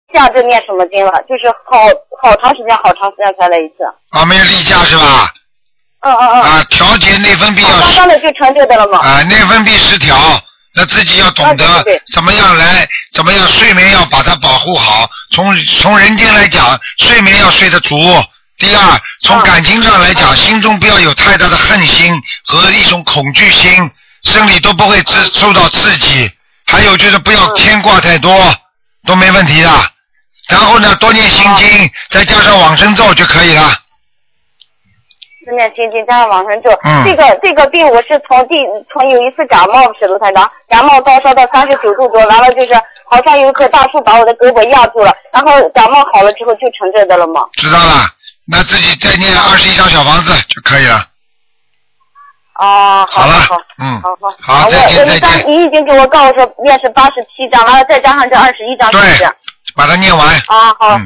下次念什么经了？就是好长时间才来一次。 啊，没有例假是吧？啊，调节内分泌要。 刚刚的就成就的了吗？ 啊，内分泌失调，那自己要懂得怎么样睡眠要把它保护好。从人间来讲，睡眠要睡得足。第二，从感情上来讲，心中不要有太大的恨心和一种恐惧心，身体都不会受到刺激。还有就是不要牵挂太多，都没问题的。然后呢，多念心经，再加上往生咒就可以了。 多念心经加上往生咒。这个病我是从有一次感冒，是卢台长，感冒高烧到39度多，完了就是好像有一棵大树把我的胳膊压住了，然后感冒好了之后就成这的了吗？ 知道了，那自己再念21张小房子就可以了。 哦， 好了，好，再见。 你已经给我告诉说念是87张，然后再加上这21张，是不是？ 对，把它念完。 啊，好。